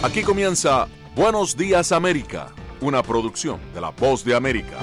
Aquí comienza Buenos Días América, una producción de La Voz de América.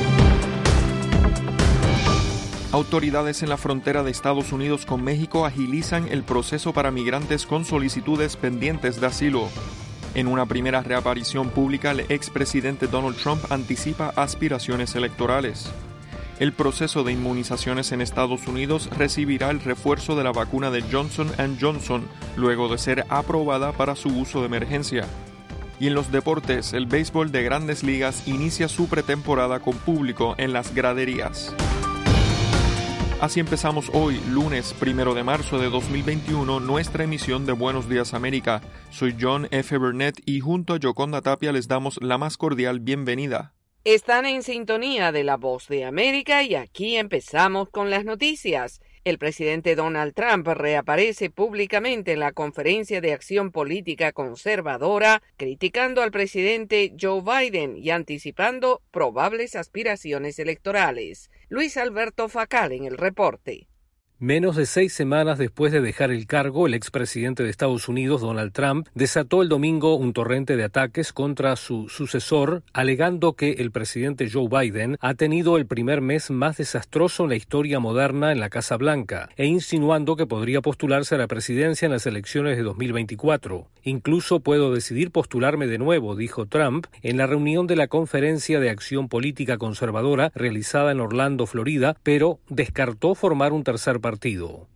Autoridades en la frontera de Estados Unidos con México agilizan el proceso para migrantes con solicitudes pendientes de asilo. En una primera reaparición pública, el expresidente Donald Trump anticipa aspiraciones electorales. El proceso de inmunizaciones en Estados Unidos recibirá el refuerzo de la vacuna de Johnson & Johnson, luego de ser aprobada para su uso de emergencia. Y en los deportes, el béisbol de Grandes Ligas inicia su pretemporada con público en las graderías. Así empezamos hoy, lunes 1 de marzo de 2021, nuestra emisión de Buenos Días América. Soy John F. Burnett y junto a Yoconda Tapia les damos la más cordial bienvenida. Están en sintonía de La Voz de América y aquí empezamos con las noticias. El presidente Donald Trump reaparece públicamente en la Conferencia de Acción Política Conservadora, criticando al presidente Joe Biden y anticipando probables aspiraciones electorales. Luis Alberto Facal en el reporte. Menos de 6 semanas después de dejar el cargo, el expresidente de Estados Unidos, Donald Trump, desató el domingo un torrente de ataques contra su sucesor, alegando que el presidente Joe Biden ha tenido el primer mes más desastroso en la historia moderna en la Casa Blanca, e insinuando que podría postularse a la presidencia en las elecciones de 2024. Incluso puedo decidir postularme de nuevo, dijo Trump, en la reunión de la Conferencia de Acción Política Conservadora realizada en Orlando, Florida, pero descartó formar un tercer partido.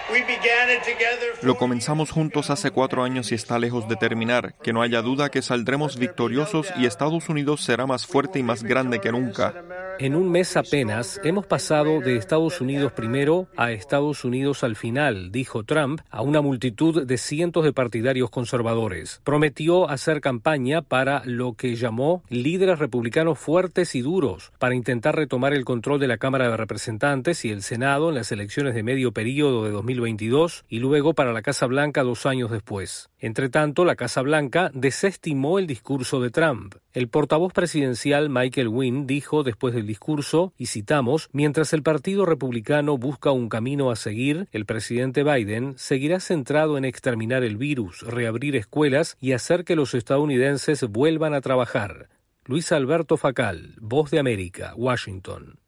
Lo comenzamos juntos hace 4 años y está lejos de terminar. Que no haya duda que saldremos victoriosos y Estados Unidos será más fuerte y más grande que nunca. En un mes apenas hemos pasado de Estados Unidos primero a Estados Unidos al final, dijo Trump a una multitud de cientos de partidarios conservadores. Prometió hacer campaña para lo que llamó líderes republicanos fuertes y duros para intentar retomar el control de la Cámara de Representantes y el Senado en las elecciones de medio periodo de 2022 y luego para la Casa Blanca 2 años después. Entre tanto, la Casa Blanca desestimó el discurso de Trump. El portavoz presidencial Michael Wynn dijo después del discurso, y citamos, mientras el Partido Republicano busca un camino a seguir, el presidente Biden seguirá centrado en exterminar el virus, reabrir escuelas y hacer que los estadounidenses vuelvan a trabajar. Luis Alberto Facal, Voz de América, Washington.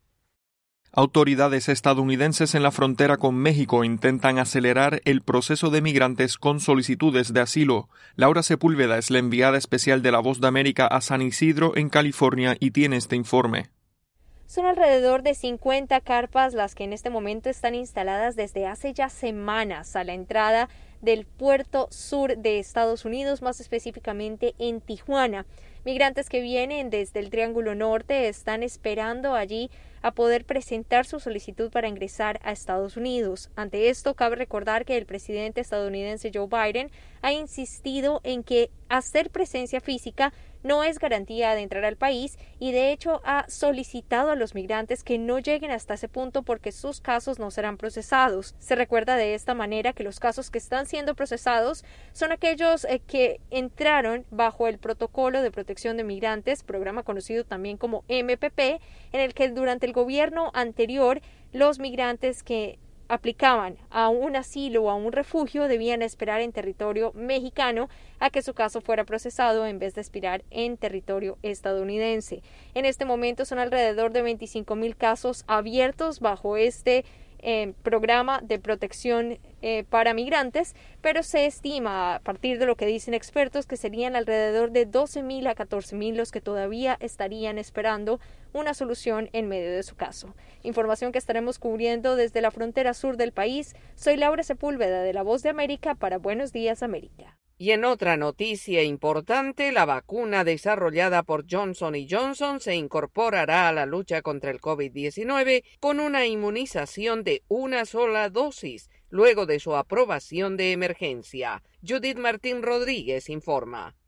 Autoridades estadounidenses en la frontera con México intentan acelerar el proceso de migrantes con solicitudes de asilo. Laura Sepúlveda es la enviada especial de La Voz de América a San Isidro, en California, y tiene este informe. Son alrededor de 50 carpas las que en este momento están instaladas desde hace ya semanas a la entrada del puerto sur de Estados Unidos, más específicamente en Tijuana. Migrantes que vienen desde el Triángulo Norte están esperando allí a poder presentar su solicitud para ingresar a Estados Unidos. Ante esto, cabe recordar que el presidente estadounidense Joe Biden ha insistido en que hacer presencia física no es garantía de entrar al país y de hecho ha solicitado a los migrantes que no lleguen hasta ese punto porque sus casos no serán procesados. Se recuerda de esta manera que los casos que están siendo procesados son aquellos que entraron bajo el Protocolo de Protección de Migrantes, programa conocido también como MPP, en el que durante el gobierno anterior los migrantes que aplicaban a un asilo o a un refugio debían esperar en territorio mexicano a que su caso fuera procesado en vez de esperar en territorio estadounidense. En este momento son alrededor de 25,000 casos abiertos bajo este programa de protección para migrantes, pero se estima, a partir de lo que dicen expertos, que serían alrededor de 12,000 a 14,000 los que todavía estarían esperando una solución en medio de su caso. Información que estaremos cubriendo desde la frontera sur del país. Soy Laura Sepúlveda de La Voz de América para Buenos Días América. Y en otra noticia importante, la vacuna desarrollada por Johnson & Johnson se incorporará a la lucha contra el COVID-19 con una inmunización de una sola dosis, luego de su aprobación de emergencia. Judith Martín Rodríguez informa.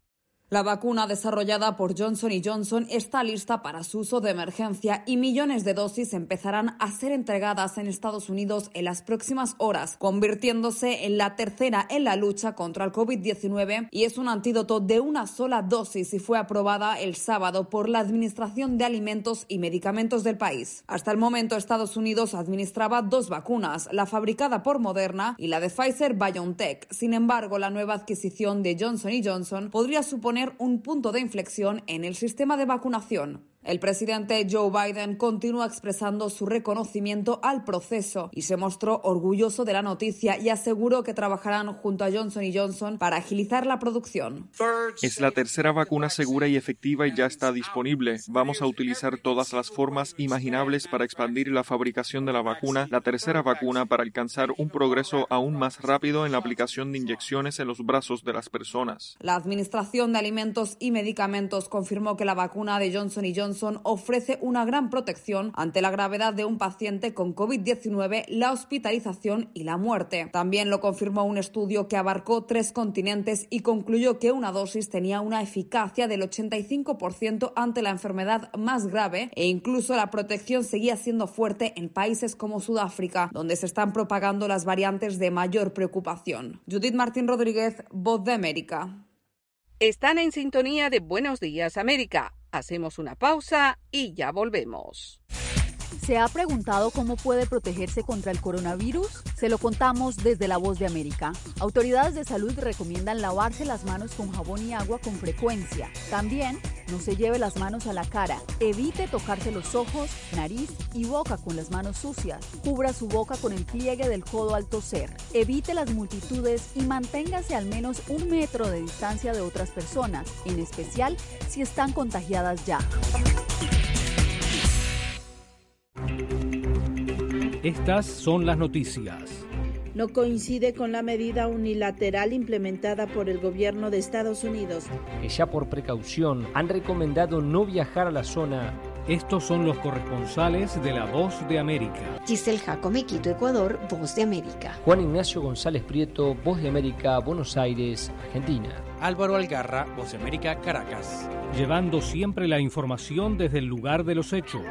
La vacuna desarrollada por Johnson & Johnson está lista para su uso de emergencia y millones de dosis empezarán a ser entregadas en Estados Unidos en las próximas horas, convirtiéndose en la tercera en la lucha contra el COVID-19 y es un antídoto de una sola dosis y fue aprobada el sábado por la Administración de Alimentos y Medicamentos del país. Hasta el momento, Estados Unidos administraba 2 vacunas, la fabricada por Moderna y la de Pfizer-BioNTech. Sin embargo, la nueva adquisición de Johnson & Johnson podría suponer un punto de inflexión en el sistema de vacunación. El presidente Joe Biden continúa expresando su reconocimiento al proceso y se mostró orgulloso de la noticia y aseguró que trabajarán junto a Johnson & Johnson para agilizar la producción. Es la tercera vacuna segura y efectiva y ya está disponible. Vamos a utilizar todas las formas imaginables para expandir la fabricación de la vacuna, la tercera vacuna, para alcanzar un progreso aún más rápido en la aplicación de inyecciones en los brazos de las personas. La Administración de Alimentos y Medicamentos confirmó que la vacuna de Johnson & Johnson ofrece una gran protección ante la gravedad de un paciente con COVID-19, la hospitalización y la muerte. También lo confirmó un estudio que abarcó 3 continentes y concluyó que una dosis tenía una eficacia del 85% ante la enfermedad más grave e incluso la protección seguía siendo fuerte en países como Sudáfrica, donde se están propagando las variantes de mayor preocupación. Judith Martín Rodríguez, Voz de América. Están en sintonía de Buenos Días, América. Hacemos una pausa y ya volvemos. ¿Se ha preguntado cómo puede protegerse contra el coronavirus? Se lo contamos desde La Voz de América. Autoridades de salud recomiendan lavarse las manos con jabón y agua con frecuencia. También no se lleve las manos a la cara. Evite tocarse los ojos, nariz y boca con las manos sucias. Cubra su boca con el pliegue del codo al toser. Evite las multitudes y manténgase al menos 1 metro de distancia de otras personas, en especial si están contagiadas ya. Estas son las noticias. No coincide con la medida unilateral implementada por el gobierno de Estados Unidos. Ya por precaución han recomendado no viajar a la zona. Estos son los corresponsales de La Voz de América. Giselle Jacome, Quito, Ecuador, Voz de América. Juan Ignacio González Prieto, Voz de América, Buenos Aires, Argentina. Álvaro Algarra, Voz de América, Caracas. Llevando siempre la información desde el lugar de los hechos.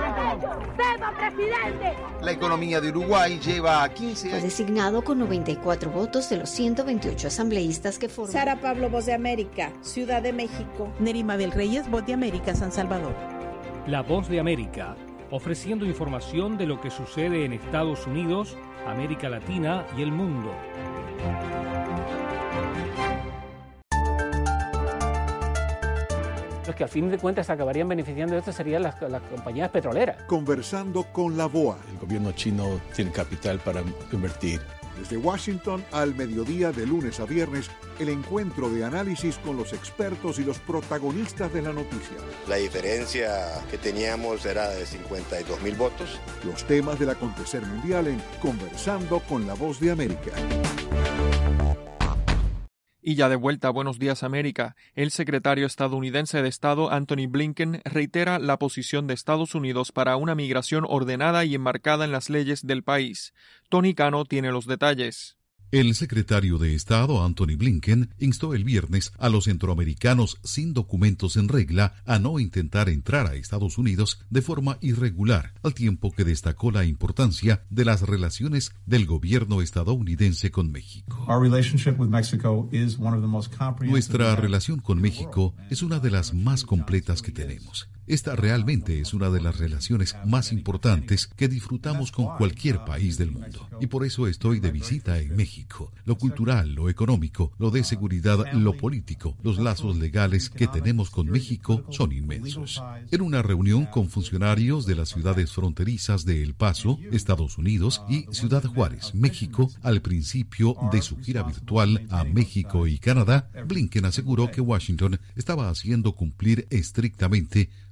La economía de Uruguay lleva a 15 años. Fue designado con 94 votos de los 128 asambleístas que forman. Sara Pablo, Voz de América, Ciudad de México. Nerima del Reyes, Voz de América, San Salvador. La Voz de América, ofreciendo información de lo que sucede en Estados Unidos, América Latina y el mundo. Los que al fin de cuentas acabarían beneficiando de esto serían las compañías petroleras. Conversando con la BOA. El gobierno chino tiene capital para invertir. Desde Washington al mediodía de lunes a viernes, el encuentro de análisis con los expertos y los protagonistas de la noticia. La diferencia que teníamos era de 52,000 votos. Los temas del acontecer mundial en Conversando con la Voz de América. Y ya de vuelta a Buenos Días América, el secretario estadounidense de Estado Antony Blinken reitera la posición de Estados Unidos para una migración ordenada y enmarcada en las leyes del país. Tony Cano tiene los detalles. El secretario de Estado, Antony Blinken, instó el viernes a los centroamericanos sin documentos en regla a no intentar entrar a Estados Unidos de forma irregular, al tiempo que destacó la importancia de las relaciones del gobierno estadounidense con México. Nuestra relación con México es una de las más completas que tenemos. Esta realmente es una de las relaciones más importantes que disfrutamos con cualquier país del mundo. Y por eso estoy de visita en México. Lo cultural, lo económico, lo de seguridad, lo político, los lazos legales que tenemos con México son inmensos. En una reunión con funcionarios de las ciudades fronterizas de El Paso, Estados Unidos, y Ciudad Juárez, México, al principio de su gira virtual a México y Canadá, Blinken aseguró que Washington estaba haciendo cumplir estrictamente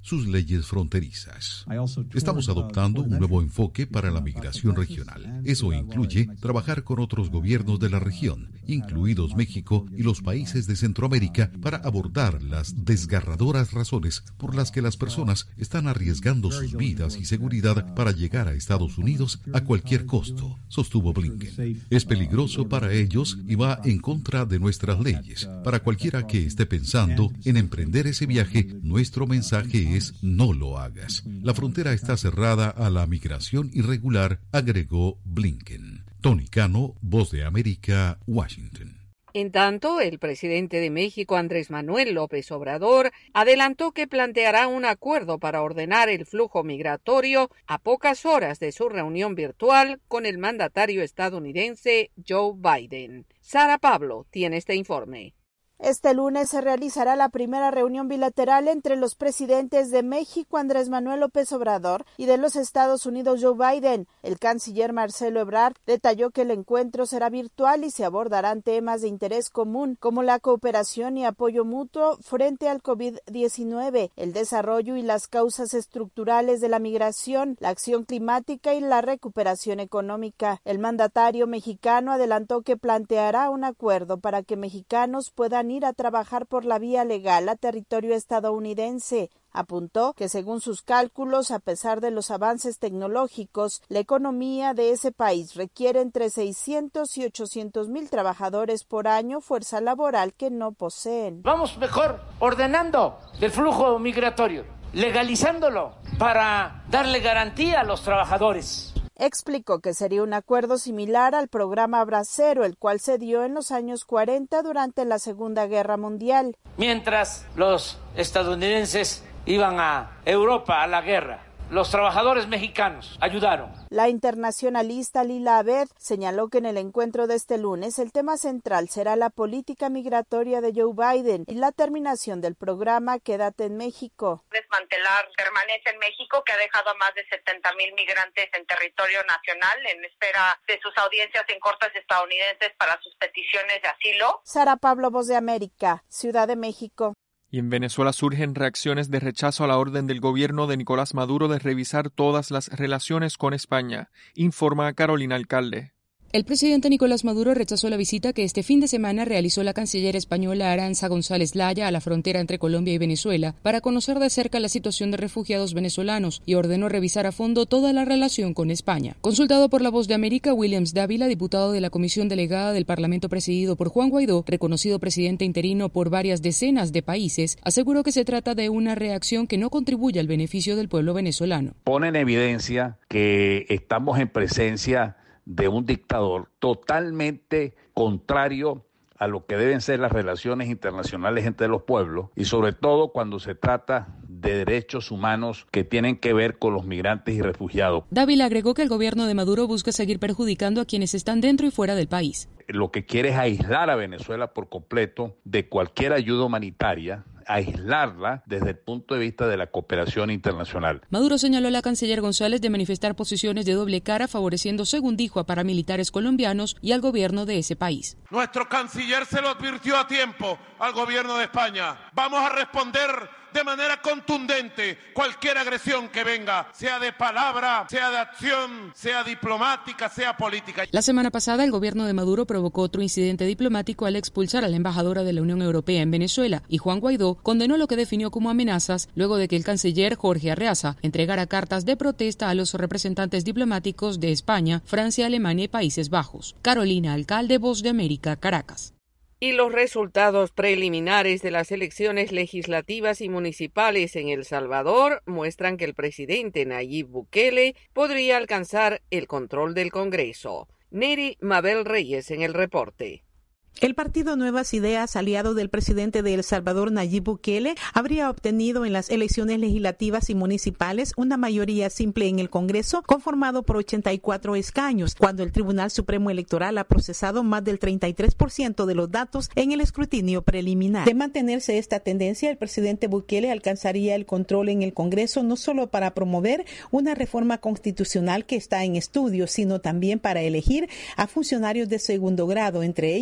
sus leyes fronterizas. Estamos adoptando un nuevo enfoque para la migración regional. Eso incluye trabajar con otros gobiernos de la región, incluidos México y los países de Centroamérica, para abordar las desgarradoras razones por las que las personas están arriesgando sus vidas y seguridad para llegar a Estados Unidos a cualquier costo, sostuvo Blinken. Es peligroso para ellos y va en contra de nuestras leyes. Para cualquiera que esté pensando en emprender ese viaje, nuestro mensaje es: no lo hagas. La frontera está cerrada a la migración irregular, agregó Blinken. Tony Cano, Voz de América, Washington. En tanto, el presidente de México, Andrés Manuel López Obrador, adelantó que planteará un acuerdo para ordenar el flujo migratorio a pocas horas de su reunión virtual con el mandatario estadounidense Joe Biden. Sara Pablo tiene este informe. Este lunes se realizará la primera reunión bilateral entre los presidentes de México, Andrés Manuel López Obrador, y de los Estados Unidos, Joe Biden. El canciller Marcelo Ebrard detalló que el encuentro será virtual y se abordarán temas de interés común, como la cooperación y apoyo mutuo frente al COVID-19, el desarrollo y las causas estructurales de la migración, la acción climática y la recuperación económica. El mandatario mexicano adelantó que planteará un acuerdo para que mexicanos puedan ir a trabajar por la vía legal a territorio estadounidense. Apuntó que según sus cálculos, a pesar de los avances tecnológicos, la economía de ese país requiere entre 600 y 800 mil trabajadores por año, fuerza laboral que no poseen. Vamos mejor ordenando el flujo migratorio, legalizándolo para darle garantía a los trabajadores. Explicó que sería un acuerdo similar al programa Bracero, el cual se dio en los años 40 durante la Segunda Guerra Mundial. Mientras los estadounidenses iban a Europa a la guerra, los trabajadores mexicanos ayudaron. La internacionalista Lila Abed señaló que en el encuentro de este lunes el tema central será la política migratoria de Joe Biden y la terminación del programa Quédate en México. Desmantelar Permanece en México, que ha dejado a más de 70,000 migrantes en territorio nacional en espera de sus audiencias en cortes estadounidenses para sus peticiones de asilo. Sara Pablo, Voz de América, Ciudad de México. Y en Venezuela surgen reacciones de rechazo a la orden del gobierno de Nicolás Maduro de revisar todas las relaciones con España, informa Carolina Alcalde. El presidente Nicolás Maduro rechazó la visita que este fin de semana realizó la canciller española Arantxa González Laya a la frontera entre Colombia y Venezuela para conocer de cerca la situación de refugiados venezolanos y ordenó revisar a fondo toda la relación con España. Consultado por La Voz de América, Williams Dávila, diputado de la Comisión Delegada del Parlamento presidido por Juan Guaidó, reconocido presidente interino por varias decenas de países, aseguró que se trata de una reacción que no contribuye al beneficio del pueblo venezolano. Pone en evidencia que estamos en presencia de un dictador totalmente contrario a lo que deben ser las relaciones internacionales entre los pueblos y sobre todo cuando se trata de derechos humanos que tienen que ver con los migrantes y refugiados. Dávila agregó que el gobierno de Maduro busca seguir perjudicando a quienes están dentro y fuera del país. Lo que quiere es aislar a Venezuela por completo de cualquier ayuda humanitaria, aislarla desde el punto de vista de la cooperación internacional. Maduro señaló a la canciller González de manifestar posiciones de doble cara, favoreciendo, según dijo, a paramilitares colombianos y al gobierno de ese país. Nuestro canciller se lo advirtió a tiempo al gobierno de España. Vamos a responder de manera contundente cualquier agresión que venga, sea de palabra, sea de acción, sea diplomática, sea política. La semana pasada, el gobierno de Maduro provocó otro incidente diplomático al expulsar a la embajadora de la Unión Europea en Venezuela, y Juan Guaidó condenó lo que definió como amenazas luego de que el canciller Jorge Arreaza entregara cartas de protesta a los representantes diplomáticos de España, Francia, Alemania y Países Bajos. Carolina Alcalde, Voz de América, Caracas. Y los resultados preliminares de las elecciones legislativas y municipales en El Salvador muestran que el presidente Nayib Bukele podría alcanzar el control del Congreso. Neri Mabel Reyes en el reporte. El partido Nuevas Ideas, aliado del presidente de El Salvador, Nayib Bukele, habría obtenido en las elecciones legislativas y municipales una mayoría simple en el Congreso, conformado por 84 escaños, cuando el Tribunal Supremo Electoral ha procesado más del 33% de los datos en el escrutinio preliminar. De mantenerse esta tendencia, el presidente Bukele alcanzaría el control en el Congreso no solo para promover una reforma constitucional que está en estudio, sino también para elegir a funcionarios de segundo grado, entre ellos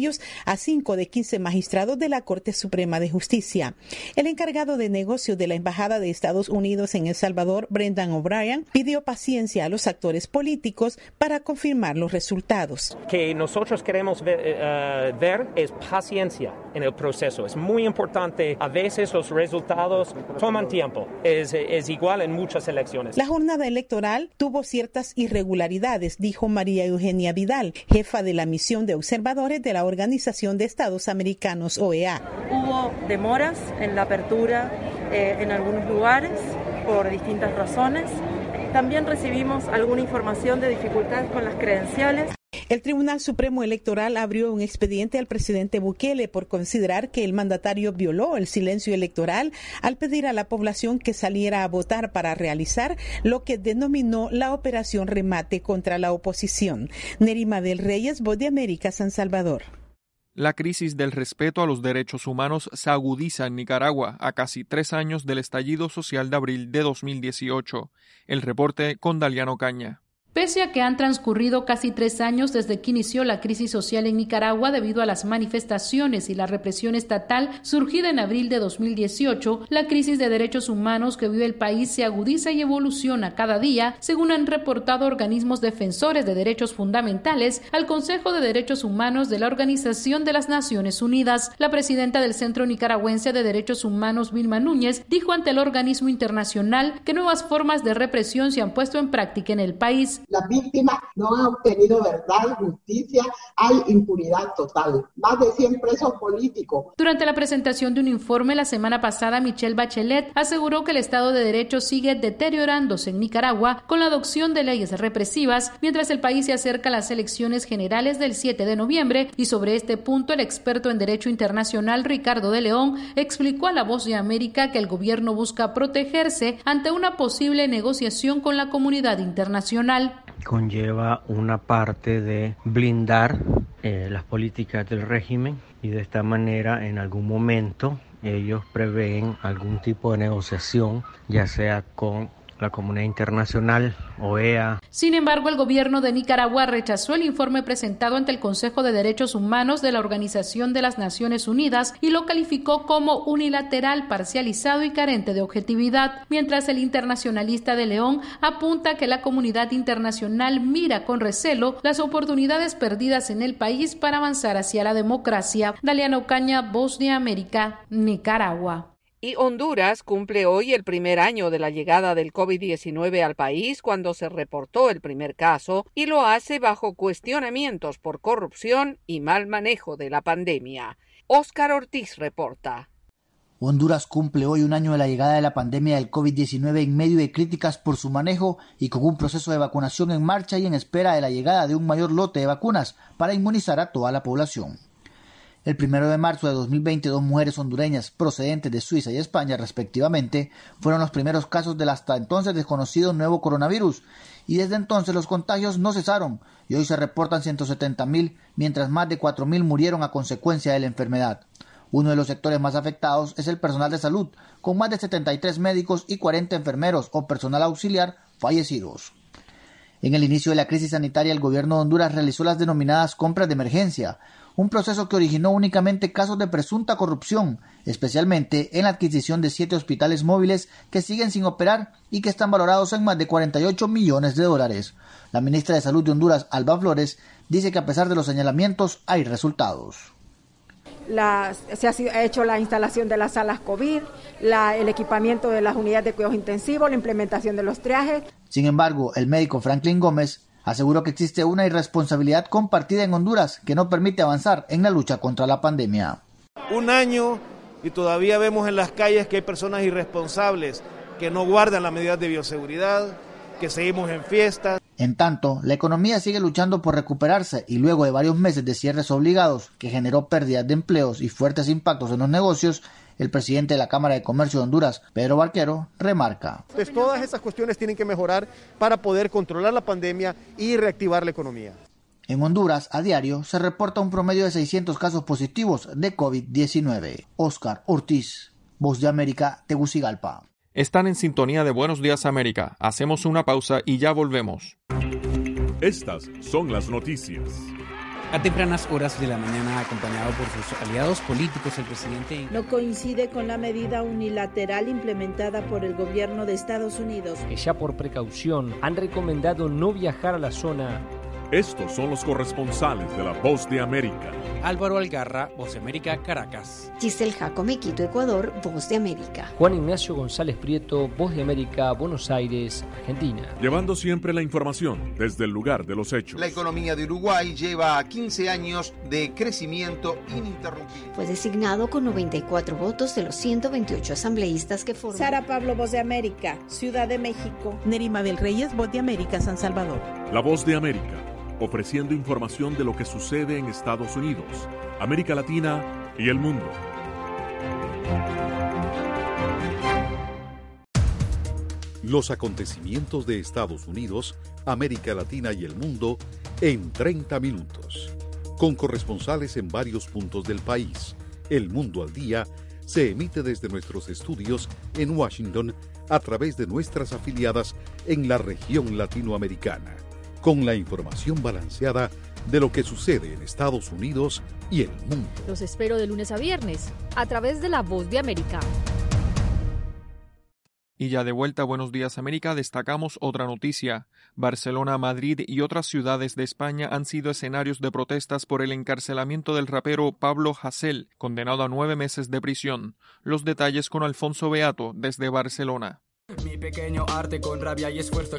a 5 de 15 magistrados de la Corte Suprema de Justicia. El encargado de negocios de la Embajada de Estados Unidos en El Salvador, Brendan O'Brien, pidió paciencia a los actores políticos para confirmar los resultados. Que nosotros queremos ver es paciencia en el proceso. Es muy importante. A veces los resultados toman tiempo. Es igual en muchas elecciones. La jornada electoral tuvo ciertas irregularidades, dijo María Eugenia Vidal, jefa de la misión de observadores de la Organización de Estados Americanos, OEA. Hubo demoras en la apertura en algunos lugares por distintas razones. También recibimos alguna información de dificultades con las credenciales. El Tribunal Supremo Electoral abrió un expediente al presidente Bukele por considerar que el mandatario violó el silencio electoral al pedir a la población que saliera a votar para realizar lo que denominó la Operación Remate contra la oposición. Nerima del Reyes, Voz de América, San Salvador. La crisis del respeto a los derechos humanos se agudiza en Nicaragua a casi 3 años del estallido social de abril de 2018. El reporte con Daliano Caña. Pese a que han transcurrido casi 3 años desde que inició la crisis social en Nicaragua debido a las manifestaciones y la represión estatal surgida en abril de 2018, la crisis de derechos humanos que vive el país se agudiza y evoluciona cada día, según han reportado organismos defensores de derechos fundamentales al Consejo de Derechos Humanos de la Organización de las Naciones Unidas. La presidenta del Centro Nicaragüense de Derechos Humanos, Vilma Núñez, dijo ante el organismo internacional que nuevas formas de represión se han puesto en práctica en el país. Las víctimas no han obtenido verdad, justicia, hay impunidad total. Más de 100 presos políticos. Durante la presentación de un informe la semana pasada, Michelle Bachelet aseguró que el Estado de Derecho sigue deteriorándose en Nicaragua con la adopción de leyes represivas, mientras el país se acerca a las elecciones generales del 7 de noviembre. Y sobre este punto, el experto en Derecho Internacional, Ricardo de León, explicó a La Voz de América que el gobierno busca protegerse ante una posible negociación con la comunidad internacional. Conlleva una parte de blindar las políticas del régimen y de esta manera en algún momento ellos prevén algún tipo de negociación, ya sea con la comunidad internacional, OEA. Sin embargo, el gobierno de Nicaragua rechazó el informe presentado ante el Consejo de Derechos Humanos de la Organización de las Naciones Unidas y lo calificó como unilateral, parcializado y carente de objetividad, mientras el internacionalista de León apunta que la comunidad internacional mira con recelo las oportunidades perdidas en el país para avanzar hacia la democracia. Daliano Ocaña, Voz de América, Nicaragua. Y Honduras cumple hoy el primer año de la llegada del COVID-19 al país cuando se reportó el primer caso y lo hace bajo cuestionamientos por corrupción y mal manejo de la pandemia. Óscar Ortiz reporta. Honduras cumple hoy un año de la llegada de la pandemia del COVID-19 en medio de críticas por su manejo y con un proceso de vacunación en marcha y en espera de la llegada de un mayor lote de vacunas para inmunizar a toda la población. El 1 de marzo de 2020, 2 mujeres hondureñas procedentes de Suiza y España, respectivamente, fueron los primeros casos del hasta entonces desconocido nuevo coronavirus, y desde entonces los contagios no cesaron, y hoy se reportan 170.000, mientras más de 4.000 murieron a consecuencia de la enfermedad. Uno de los sectores más afectados es el personal de salud, con más de 73 médicos y 40 enfermeros o personal auxiliar fallecidos. En el inicio de la crisis sanitaria, el gobierno de Honduras realizó las denominadas compras de emergencia, un proceso que originó únicamente casos de presunta corrupción, especialmente en la adquisición de 7 hospitales móviles que siguen sin operar y que están valorados en más de $48 millones. La ministra de Salud de Honduras, Alba Flores, dice que a pesar de los señalamientos hay resultados. Se ha hecho la instalación de las salas COVID, el equipamiento de las unidades de cuidados intensivos, la implementación de los triajes. Sin embargo, el médico Franklin Gómez aseguró que existe una irresponsabilidad compartida en Honduras que no permite avanzar en la lucha contra la pandemia. Un año y todavía vemos en las calles que hay personas irresponsables que no guardan las medidas de bioseguridad, que seguimos en fiestas. En tanto, la economía sigue luchando por recuperarse y luego de varios meses de cierres obligados que generó pérdidas de empleos y fuertes impactos en los negocios, el presidente de la Cámara de Comercio de Honduras, Pedro Barquero, remarca. Entonces, todas esas cuestiones tienen que mejorar para poder controlar la pandemia y reactivar la economía. En Honduras, a diario, se reporta un promedio de 600 casos positivos de COVID-19. Óscar Ortiz, Voz de América, Tegucigalpa. Están en sintonía de Buenos Días América. Hacemos una pausa y ya volvemos. Estas son las noticias. A tempranas horas de la mañana, acompañado por sus aliados políticos, el presidente no coincide con la medida unilateral implementada por el gobierno de Estados Unidos, que ya por precaución han recomendado no viajar a la zona. Estos son los corresponsales de La Voz de América. Álvaro Algarra, Voz de América, Caracas. Giselle Jacome, Quito, Ecuador, Voz de América. Juan Ignacio González Prieto, Voz de América, Buenos Aires, Argentina. Llevando siempre la información desde el lugar de los hechos. La economía de Uruguay lleva 15 años de crecimiento ininterrumpido. Fue designado con 94 votos de los 128 asambleístas que forman. Sara Pablo, Voz de América, Ciudad de México. Nerima del Reyes, Voz de América, San Salvador. La Voz de América, ofreciendo información de lo que sucede en Estados Unidos, América Latina y el mundo. Los acontecimientos de Estados Unidos, América Latina y el mundo en 30 minutos. Con corresponsales en varios puntos del país. El Mundo al Día se emite desde nuestros estudios en Washington a través de nuestras afiliadas en la región latinoamericana, con la información balanceada de lo que sucede en Estados Unidos y el mundo. Los espero de lunes a viernes, a través de La Voz de América. Y ya de vuelta a Buenos Días América, destacamos otra noticia. Barcelona, Madrid y otras ciudades de España han sido escenarios de protestas por el encarcelamiento del rapero Pablo Hasél, condenado a 9 meses de prisión. Los detalles con Alfonso Beato, desde Barcelona. Mi pequeño arte con rabia y esfuerzo.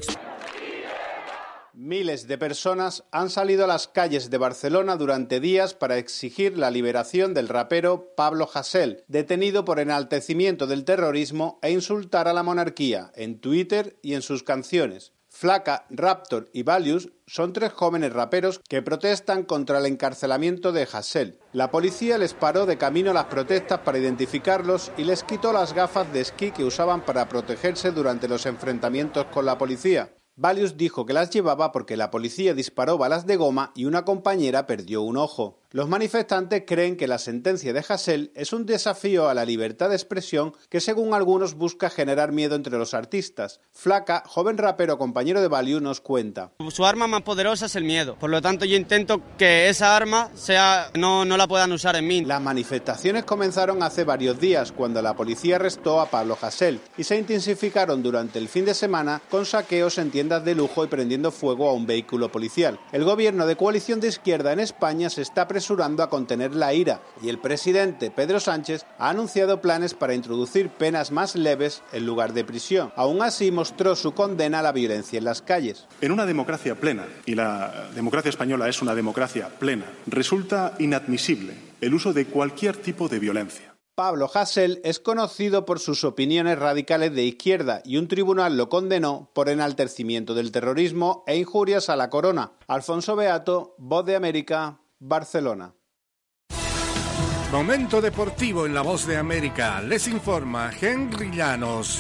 Miles de personas han salido a las calles de Barcelona durante días para exigir la liberación del rapero Pablo Hasél, detenido por enaltecimiento del terrorismo e insultar a la monarquía, en Twitter y en sus canciones. Flaca, Raptor y Valius son 3 jóvenes raperos que protestan contra el encarcelamiento de Hasél. La policía les paró de camino a las protestas para identificarlos y les quitó las gafas de esquí que usaban para protegerse durante los enfrentamientos con la policía. Valius dijo que las llevaba porque la policía disparó balas de goma y una compañera perdió un ojo. Los manifestantes creen que la sentencia de Hasél es un desafío a la libertad de expresión que, según algunos, busca generar miedo entre los artistas. Flaca, joven rapero compañero de Valius, nos cuenta. Su arma más poderosa es el miedo. Por lo tanto, yo intento que esa arma no la puedan usar en mí. Las manifestaciones comenzaron hace varios días, cuando la policía arrestó a Pablo Hasél, y se intensificaron durante el fin de semana con saqueos en tiendas de lujo y prendiendo fuego a un vehículo policial. El gobierno de coalición de izquierda en España se está apresurando a contener la ira y el presidente Pedro Sánchez ha anunciado planes para introducir penas más leves en lugar de prisión. Aún así, mostró su condena a la violencia en las calles. En una democracia plena, y la democracia española es una democracia plena, resulta inadmisible el uso de cualquier tipo de violencia. Pablo Hasél es conocido por sus opiniones radicales de izquierda y un tribunal lo condenó por enaltecimiento del terrorismo e injurias a la corona. Alfonso Beato, Voz de América, Barcelona. Momento deportivo en La Voz de América. Les informa Henry Llanos.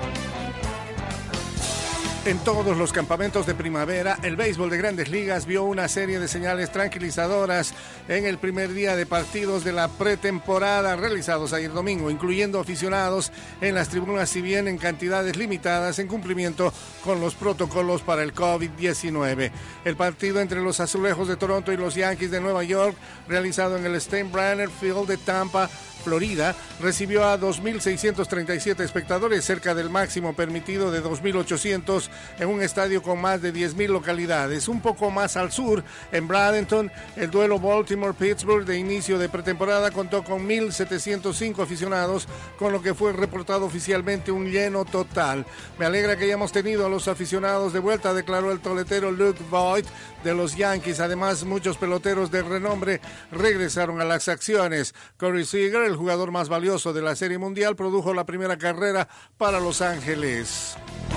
En todos los campamentos de primavera, el béisbol de Grandes Ligas vio una serie de señales tranquilizadoras en el primer día de partidos de la pretemporada realizados ayer domingo, incluyendo aficionados en las tribunas, si bien en cantidades limitadas, en cumplimiento con los protocolos para el COVID-19. El partido entre los Azulejos de Toronto y los Yankees de Nueva York, realizado en el Steinbrenner Field de Tampa, Florida, recibió a 2.637 espectadores, cerca del máximo permitido de 2.800 en un estadio con más de 10.000 localidades. Un poco más al sur, en Bradenton, el duelo Baltimore-Pittsburgh de inicio de pretemporada contó con 1.705 aficionados, con lo que fue reportado oficialmente un lleno total. Me alegra que hayamos tenido a los aficionados de vuelta, declaró el toletero Luke Voigt de los Yankees. Además, muchos peloteros de renombre regresaron a las acciones. Corey Seager, el jugador más valioso de la Serie Mundial, produjo la primera carrera para Los Ángeles.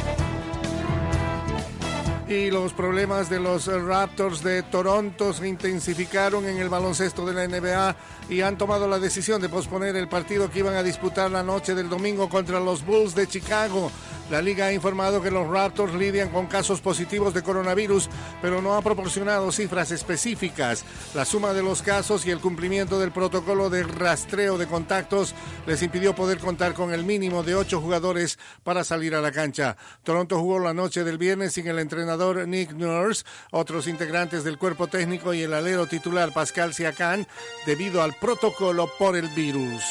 Y los problemas de los Raptors de Toronto se intensificaron en el baloncesto de la NBA y han tomado la decisión de posponer el partido que iban a disputar la noche del domingo contra los Bulls de Chicago. La liga ha informado que los Raptors lidian con casos positivos de coronavirus, pero no ha proporcionado cifras específicas. La suma de los casos y el cumplimiento del protocolo de rastreo de contactos les impidió poder contar con el mínimo de 8 jugadores para salir a la cancha. Toronto jugó la noche del viernes sin el entrenador Nick Nurse, otros integrantes del cuerpo técnico y el alero titular Pascal Siakam debido al protocolo por el virus.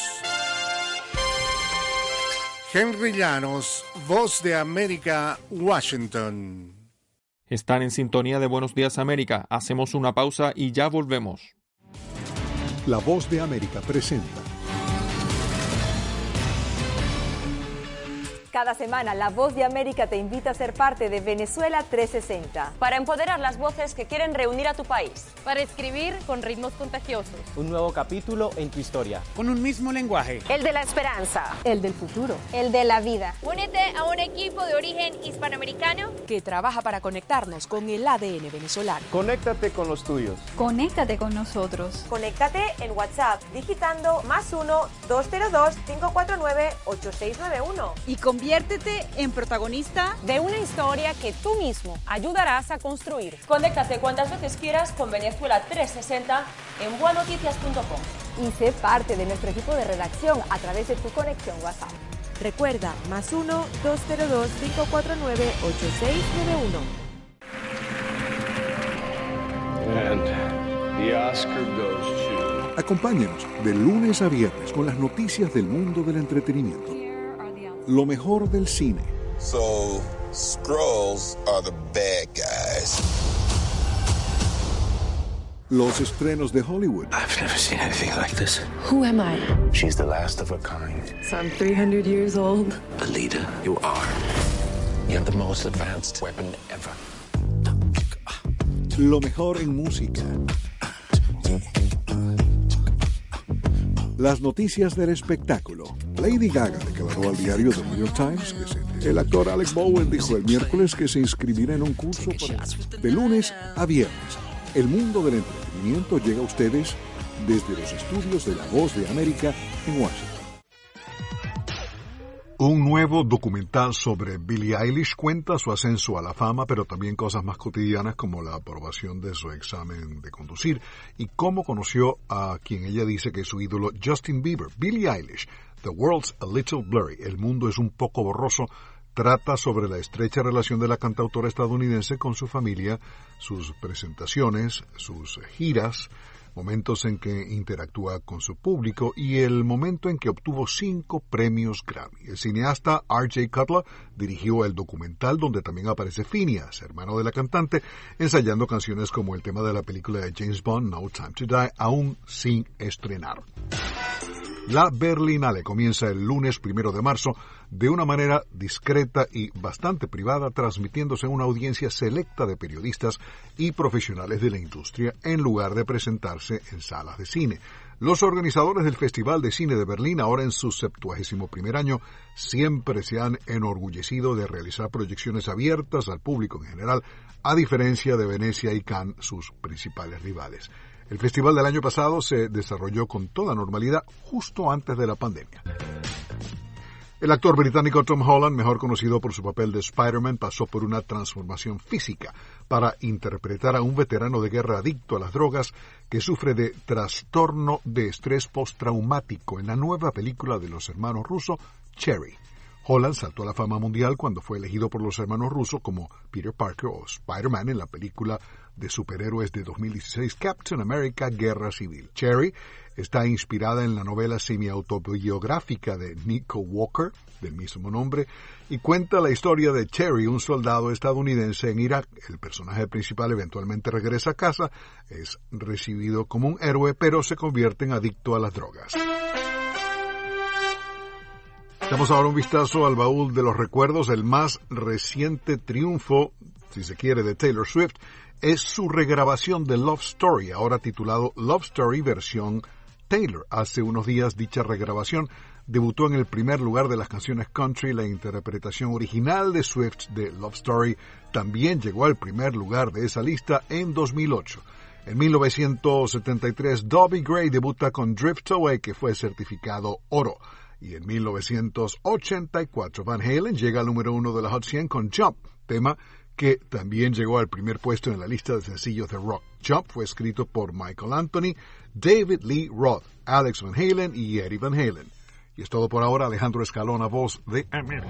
Henry Llanos, Voz de América, Washington. Están en sintonía de Buenos Días América. Hacemos una pausa y ya volvemos. La Voz de América presenta. Cada semana, La Voz de América te invita a ser parte de Venezuela 360. Para empoderar las voces que quieren reunir a tu país. Para escribir con ritmos contagiosos. Un nuevo capítulo en tu historia. Con un mismo lenguaje. El de la esperanza. El del futuro. El de la vida. Únete a un equipo de origen hispanoamericano que trabaja para conectarnos con el ADN venezolano. Conéctate con los tuyos. Conéctate con nosotros. Conéctate en WhatsApp digitando +1 202 549 8691. Y conviértete en protagonista de una historia que tú mismo ayudarás a construir. Conéctate cuantas veces quieras con Venezuela 360 en buenoticias.com. Y sé parte de nuestro equipo de redacción a través de tu conexión WhatsApp. Recuerda, +1 202 549 8691. And the Oscar goes to... Acompáñanos de lunes a viernes con las noticias del mundo del entretenimiento. Lo mejor del cine. So, Skrulls are the bad guys. Los estrenos de Hollywood. I've never seen anything like this. Who am I? She's the last of her kind. So I'm 300 years old. The leader you are. You have the most advanced weapon ever. Lo mejor en música. Las noticias del espectáculo. Lady Gaga declaró al diario The New York Times que el actor Alec Baldwin dijo el miércoles que se inscribirá en un curso de lunes a viernes. El mundo del entretenimiento llega a ustedes desde los estudios de La Voz de América en Washington. Un nuevo documental sobre Billie Eilish cuenta su ascenso a la fama, pero también cosas más cotidianas como la aprobación de su examen de conducir y cómo conoció a quien ella dice que es su ídolo, Justin Bieber. Billie Eilish, The World's a Little Blurry, el mundo es un poco borroso, trata sobre la estrecha relación de la cantautora estadounidense con su familia, sus presentaciones, sus giras, momentos en que interactúa con su público y el momento en que obtuvo 5 premios Grammy. El cineasta R.J. Cutler dirigió el documental donde también aparece Phineas, hermano de la cantante, ensayando canciones como el tema de la película de James Bond, No Time to Die, aún sin estrenar. La Berlinale comienza el lunes 1 de marzo de una manera discreta y bastante privada, transmitiéndose a una audiencia selecta de periodistas y profesionales de la industria en lugar de presentarse en salas de cine. Los organizadores del Festival de Cine de Berlín, ahora en su 71º año, siempre se han enorgullecido de realizar proyecciones abiertas al público en general, a diferencia de Venecia y Cannes, sus principales rivales. El festival del año pasado se desarrolló con toda normalidad justo antes de la pandemia. El actor británico Tom Holland, mejor conocido por su papel de Spider-Man, pasó por una transformación física para interpretar a un veterano de guerra adicto a las drogas que sufre de trastorno de estrés postraumático en la nueva película de los hermanos Russo, Cherry. Holland saltó a la fama mundial cuando fue elegido por los hermanos Russo como Peter Parker o Spider-Man en la película de superhéroes de 2016 Captain America Guerra Civil. Cherry está inspirada en la novela semi-autobiográfica de Nico Walker, del mismo nombre, y cuenta la historia de Cherry, un soldado estadounidense en Irak. El personaje principal eventualmente regresa a casa, es recibido como un héroe, pero se convierte en adicto a las drogas. Damos ahora un vistazo al baúl de los recuerdos. El más reciente triunfo, si se quiere, de Taylor Swift es su regrabación de Love Story, ahora titulado Love Story versión Taylor. Hace unos días dicha regrabación debutó en el primer lugar de las canciones country. La interpretación original de Swift de Love Story también llegó al primer lugar de esa lista en 2008. En 1973, Dobby Gray debuta con Drift Away, que fue certificado oro. Y en 1984, Van Halen llega al número 1 de la Hot 100 con Jump, tema que también llegó al primer puesto en la lista de sencillos de rock. Jump fue escrito por Michael Anthony, David Lee Roth, Alex Van Halen y Eddie Van Halen. Y es todo por ahora. Alejandro Escalona, Voz de América.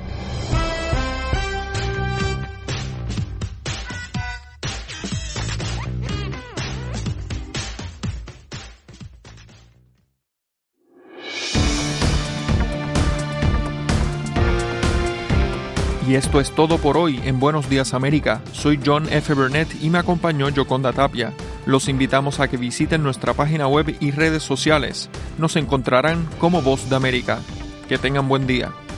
Y esto es todo por hoy en Buenos Días América. Soy John F. Burnett y me acompañó Yoconda Tapia. Los invitamos a que visiten nuestra página web y redes sociales. Nos encontrarán como Voz de América. Que tengan buen día.